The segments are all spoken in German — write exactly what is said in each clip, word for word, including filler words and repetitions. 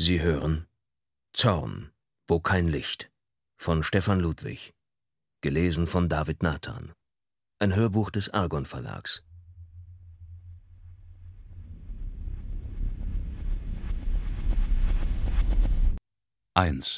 Sie hören Zorn, wo kein Licht von Stefan Ludwig, gelesen von David Nathan. Ein Hörbuch des Argon Verlags. eins.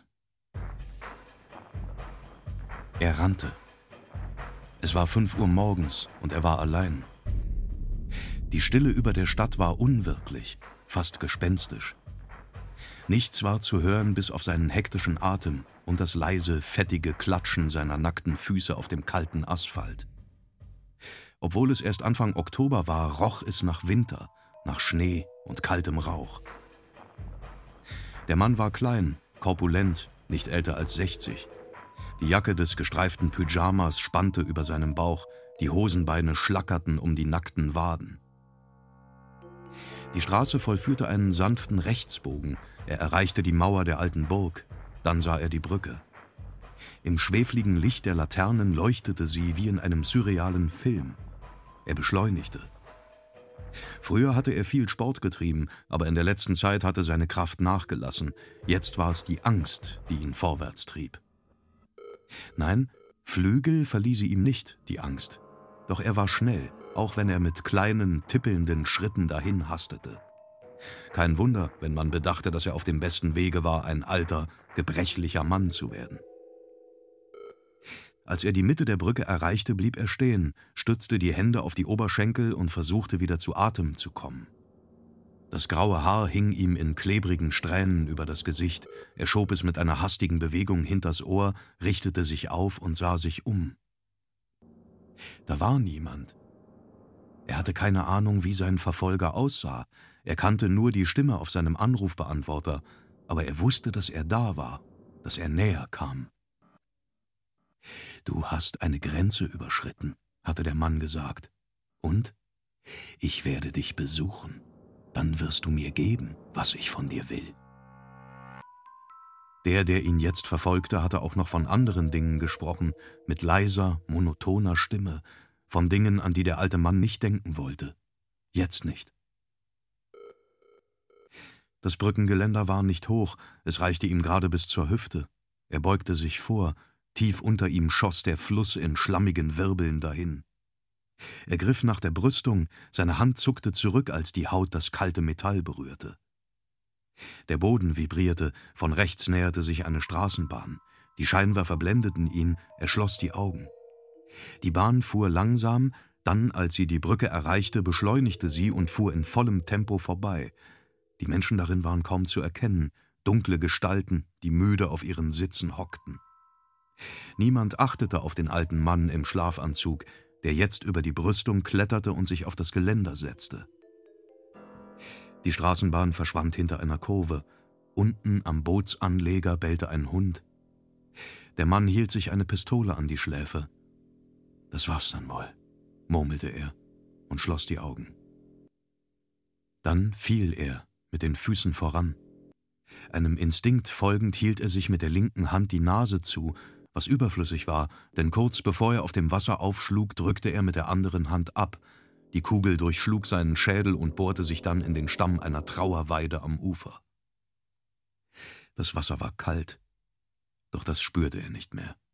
Er rannte. Es war fünf Uhr morgens und er war allein. Die Stille über der Stadt war unwirklich, fast gespenstisch. Nichts war zu hören bis auf seinen hektischen Atem und das leise, fettige Klatschen seiner nackten Füße auf dem kalten Asphalt. Obwohl es erst Anfang Oktober war, roch es nach Winter, nach Schnee und kaltem Rauch. Der Mann war klein, korpulent, nicht älter als sechzig. Die Jacke des gestreiften Pyjamas spannte über seinem Bauch, die Hosenbeine schlackerten um die nackten Waden. Die Straße vollführte einen sanften Rechtsbogen. Er erreichte die Mauer der alten Burg. Dann sah er die Brücke. Im schwefligen Licht der Laternen leuchtete sie wie in einem surrealen Film. Er beschleunigte. Früher hatte er viel Sport getrieben, aber in der letzten Zeit hatte seine Kraft nachgelassen. Jetzt war es die Angst, die ihn vorwärts trieb. Nein, Flügel verlieh sie ihm nicht, die Angst. Doch er war schnell, auch wenn er mit kleinen, tippelnden Schritten dahin hastete. Kein Wunder, wenn man bedachte, dass er auf dem besten Wege war, ein alter, gebrechlicher Mann zu werden. Als er die Mitte der Brücke erreichte, blieb er stehen, stützte die Hände auf die Oberschenkel und versuchte wieder zu Atem zu kommen. Das graue Haar hing ihm in klebrigen Strähnen über das Gesicht, er schob es mit einer hastigen Bewegung hinters Ohr, richtete sich auf und sah sich um. Da war niemand. Er hatte keine Ahnung, wie sein Verfolger aussah. Er kannte nur die Stimme auf seinem Anrufbeantworter, aber er wusste, dass er da war, dass er näher kam. »Du hast eine Grenze überschritten«, hatte der Mann gesagt. »Und? Ich werde dich besuchen. Dann wirst du mir geben, was ich von dir will.« Der, der ihn jetzt verfolgte, hatte auch noch von anderen Dingen gesprochen, mit leiser, monotoner Stimme, von Dingen, an die der alte Mann nicht denken wollte. Jetzt nicht. Das Brückengeländer war nicht hoch, es reichte ihm gerade bis zur Hüfte. Er beugte sich vor, tief unter ihm schoss der Fluss in schlammigen Wirbeln dahin. Er griff nach der Brüstung, seine Hand zuckte zurück, als die Haut das kalte Metall berührte. Der Boden vibrierte, von rechts näherte sich eine Straßenbahn. Die Scheinwerfer blendeten ihn, er schloss die Augen. Die Bahn fuhr langsam, dann, als sie die Brücke erreichte, beschleunigte sie und fuhr in vollem Tempo vorbei. Die Menschen darin waren kaum zu erkennen, dunkle Gestalten, die müde auf ihren Sitzen hockten. Niemand achtete auf den alten Mann im Schlafanzug, der jetzt über die Brüstung kletterte und sich auf das Geländer setzte. Die Straßenbahn verschwand hinter einer Kurve. Unten am Bootsanleger bellte ein Hund. Der Mann hielt sich eine Pistole an die Schläfe. »Das war's dann wohl«, murmelte er und schloss die Augen. Dann fiel er mit den Füßen voran. Einem Instinkt folgend hielt er sich mit der linken Hand die Nase zu, was überflüssig war, denn kurz bevor er auf dem Wasser aufschlug, drückte er mit der anderen Hand ab. Die Kugel durchschlug seinen Schädel und bohrte sich dann in den Stamm einer Trauerweide am Ufer. Das Wasser war kalt, doch das spürte er nicht mehr.